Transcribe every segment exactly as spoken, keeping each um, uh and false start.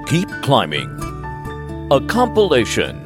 Keep Climbing, a compilation.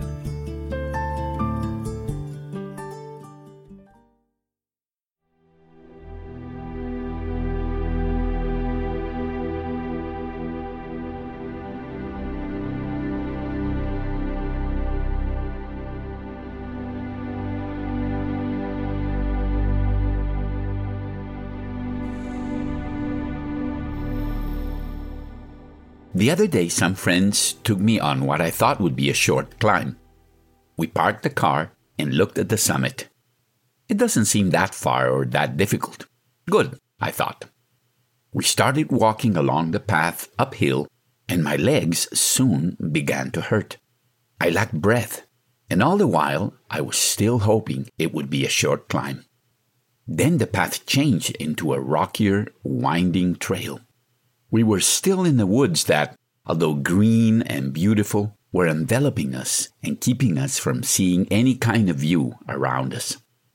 The other day, some friends took me on what I thought would be a short climb. We parked the car and looked at the summit. It doesn't seem that far or that difficult. Good, I thought. We started walking along the path uphill, and my legs soon began to hurt. I lacked breath, and all the while I was still hoping it would be a short climb. Then the path changed into a rockier, winding trail. We were still in the woods that, although green and beautiful, were enveloping us and keeping us from seeing any kind of view around us.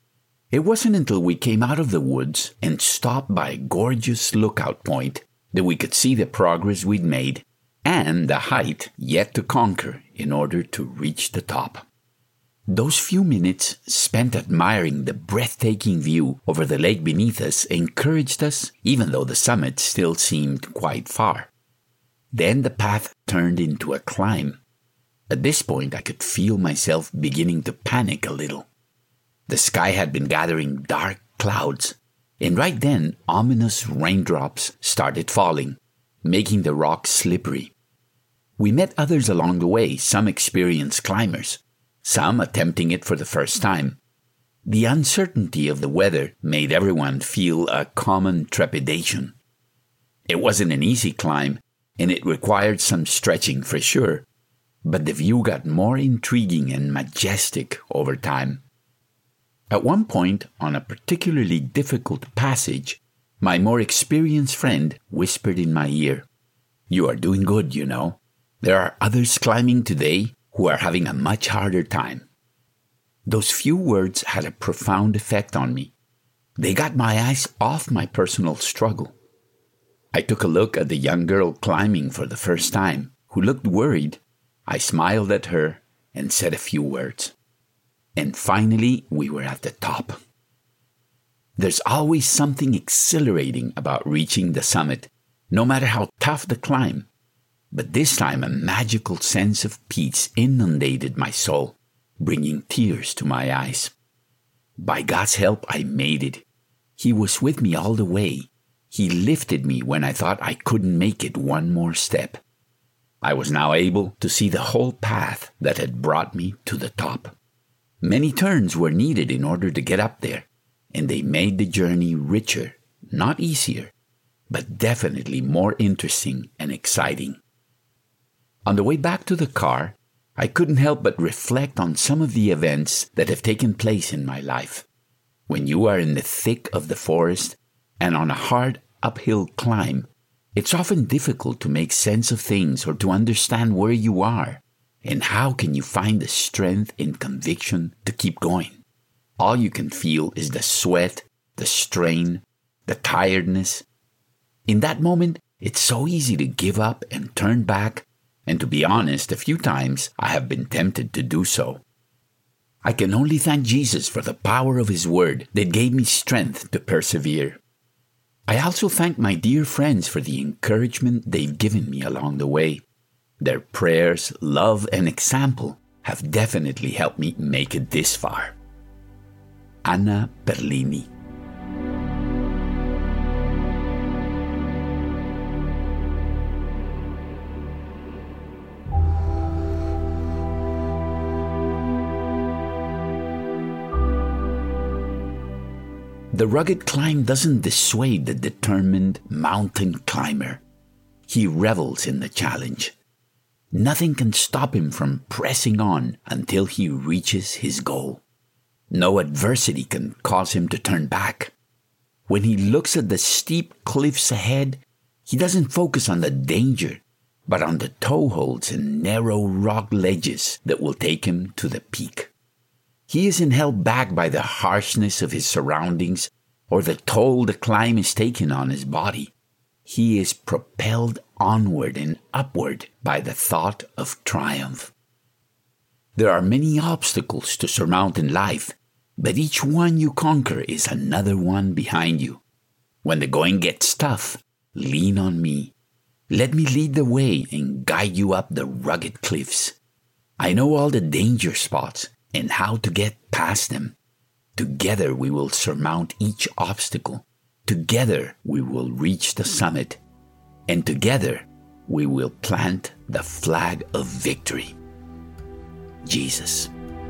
It wasn't until we came out of the woods and stopped by a gorgeous lookout point that we could see the progress we'd made and the height yet to conquer in order to reach the top. Those few minutes spent admiring the breathtaking view over the lake beneath us encouraged us, even though the summit still seemed quite far. Then the path turned into a climb. At this point, I could feel myself beginning to panic a little. The sky had been gathering dark clouds, and right then, ominous raindrops started falling, making the rocks slippery. We met others along the way, some experienced climbers, some attempting it for the first time. The uncertainty of the weather made everyone feel a common trepidation. It wasn't an easy climb, and it required some stretching for sure, but the view got more intriguing and majestic over time. At one point, on a particularly difficult passage, my more experienced friend whispered in my ear, "You are doing good, you know. There are others climbing today who are having a much harder time." Those few words had a profound effect on me. They got my eyes off my personal struggle. I took a look at the young girl climbing for the first time, who looked worried. I smiled at her and said a few words. And finally, we were at the top. There's always something exhilarating about reaching the summit, no matter how tough the climb. But this time a magical sense of peace inundated my soul, bringing tears to my eyes. By God's help, I made it. He was with me all the way. He lifted me when I thought I couldn't make it one more step. I was now able to see the whole path that had brought me to the top. Many turns were needed in order to get up there, and they made the journey richer, not easier, but definitely more interesting and exciting. On the way back to the car, I couldn't help but reflect on some of the events that have taken place in my life. When you are in the thick of the forest and on a hard uphill climb, it's often difficult to make sense of things or to understand where you are, and how can you find the strength and conviction to keep going. All you can feel is the sweat, the strain, the tiredness. In that moment, it's so easy to give up and turn back. And to be honest, a few times I have been tempted to do so. I can only thank Jesus for the power of His Word that gave me strength to persevere. I also thank my dear friends for the encouragement they've given me along the way. Their prayers, love, and example have definitely helped me make it this far. Anna Perlini. The rugged climb doesn't dissuade the determined mountain climber. He revels in the challenge. Nothing can stop him from pressing on until he reaches his goal. No adversity can cause him to turn back. When he looks at the steep cliffs ahead, he doesn't focus on the danger, but on the toeholds and narrow rock ledges that will take him to the peak. He isn't held back by the harshness of his surroundings or the toll the climb is taking on his body. He is propelled onward and upward by the thought of triumph. There are many obstacles to surmount in life, but each one you conquer is another one behind you. When the going gets tough, lean on me. Let me lead the way and guide you up the rugged cliffs. I know all the danger spots and how to get past them. Together we will surmount each obstacle. Together we will reach the summit. And together we will plant the flag of victory. Jesus.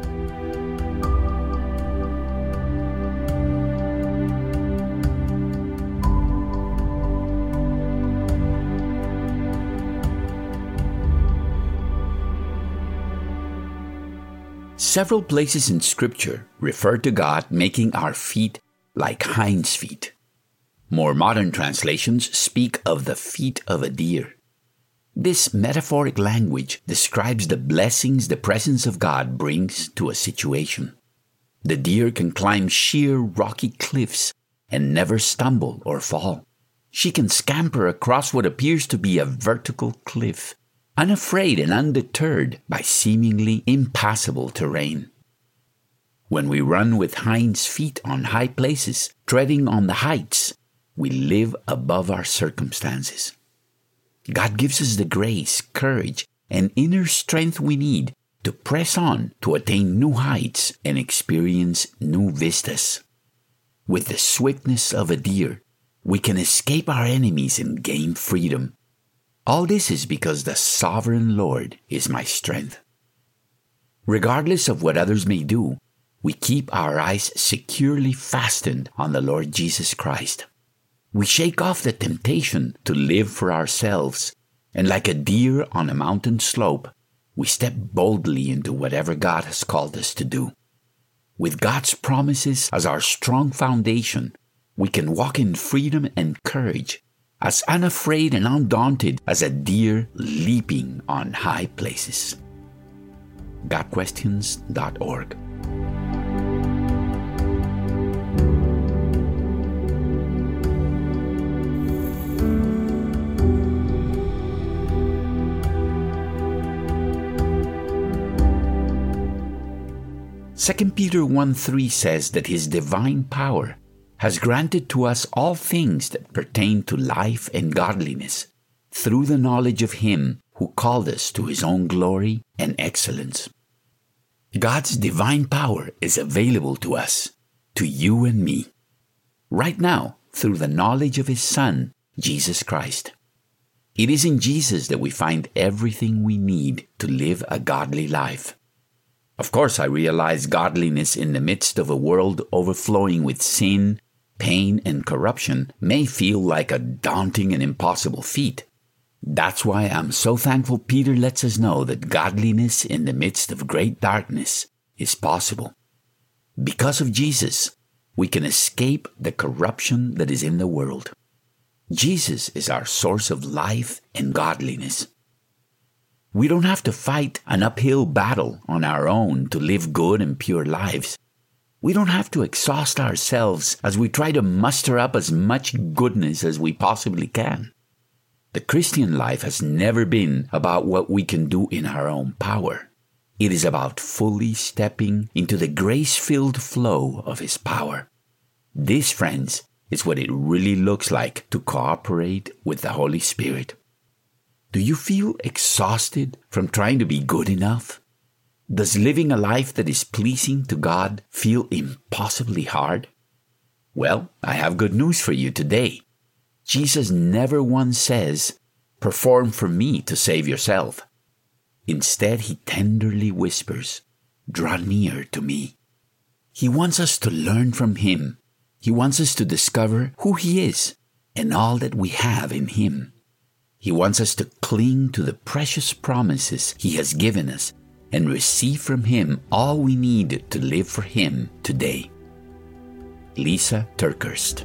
Several places in Scripture refer to God making our feet like hinds' feet. More modern translations speak of the feet of a deer. This metaphoric language describes the blessings the presence of God brings to a situation. The deer can climb sheer rocky cliffs and never stumble or fall. She can scamper across what appears to be a vertical cliff, unafraid and undeterred by seemingly impassable terrain. When we run with hinds' feet on high places, treading on the heights, we live above our circumstances. God gives us the grace, courage, and inner strength we need to press on to attain new heights and experience new vistas. With the swiftness of a deer, we can escape our enemies and gain freedom. All this is because the sovereign Lord is my strength. Regardless of what others may do, we keep our eyes securely fastened on the Lord Jesus Christ. We shake off the temptation to live for ourselves, and like a deer on a mountain slope, we step boldly into whatever God has called us to do. With God's promises as our strong foundation, we can walk in freedom and courage, as unafraid and undaunted as a deer leaping on high places. God Questions dot org. Second Peter one three says that His divine power has granted to us all things that pertain to life and godliness through the knowledge of Him who called us to His own glory and excellence. God's divine power is available to us, to you and me, right now through the knowledge of His Son, Jesus Christ. It is in Jesus that we find everything we need to live a godly life. Of course, I realize godliness in the midst of a world overflowing with sin, pain, and corruption may feel like a daunting and impossible feat. That's why I'm so thankful Peter lets us know that godliness in the midst of great darkness is possible. Because of Jesus, we can escape the corruption that is in the world. Jesus is our source of life and godliness. We don't have to fight an uphill battle on our own to live good and pure lives. We don't have to exhaust ourselves as we try to muster up as much goodness as we possibly can. The Christian life has never been about what we can do in our own power. It is about fully stepping into the grace-filled flow of His power. This, friends, is what it really looks like to cooperate with the Holy Spirit. Do you feel exhausted from trying to be good enough? Does living a life that is pleasing to God feel impossibly hard? Well, I have good news for you today. Jesus never once says, "Perform for me to save yourself." Instead, He tenderly whispers, "Draw near to me." He wants us to learn from Him. He wants us to discover who He is and all that we have in Him. He wants us to cling to the precious promises He has given us and receive from Him all we need to live for Him today. Lisa TerKeurst.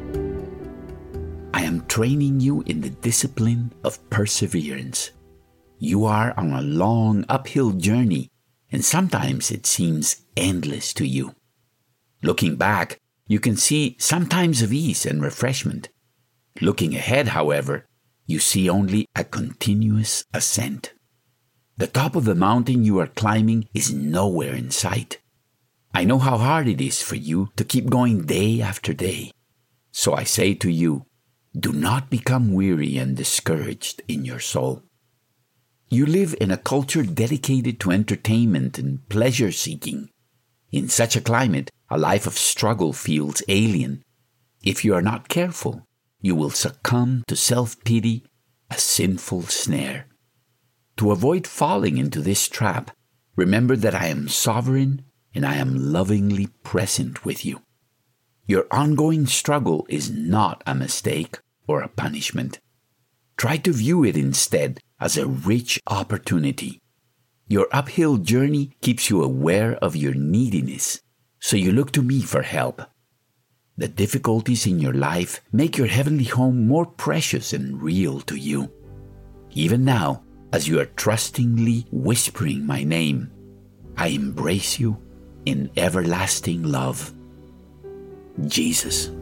I am training you in the discipline of perseverance. You are on a long uphill journey, and sometimes it seems endless to you. Looking back, you can see some times of ease and refreshment. Looking ahead, however, you see only a continuous ascent. The top of the mountain you are climbing is nowhere in sight. I know how hard it is for you to keep going day after day. So I say to you, do not become weary and discouraged in your soul. You live in a culture dedicated to entertainment and pleasure-seeking. In such a climate, a life of struggle feels alien. If you are not careful, you will succumb to self-pity, a sinful snare. To avoid falling into this trap, remember that I am sovereign and I am lovingly present with you. Your ongoing struggle is not a mistake or a punishment. Try to view it instead as a rich opportunity. Your uphill journey keeps you aware of your neediness, so you look to me for help. The difficulties in your life make your heavenly home more precious and real to you. Even now, as you are trustingly whispering my name, I embrace you in everlasting love. Jesus.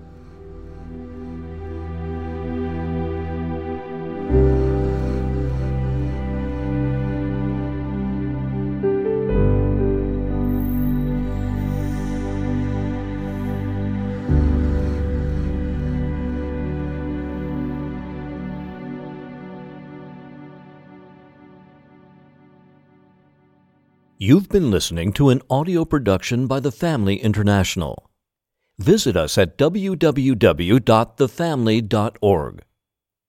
You've been listening to an audio production by The Family International. Visit us at w w w dot the family dot org.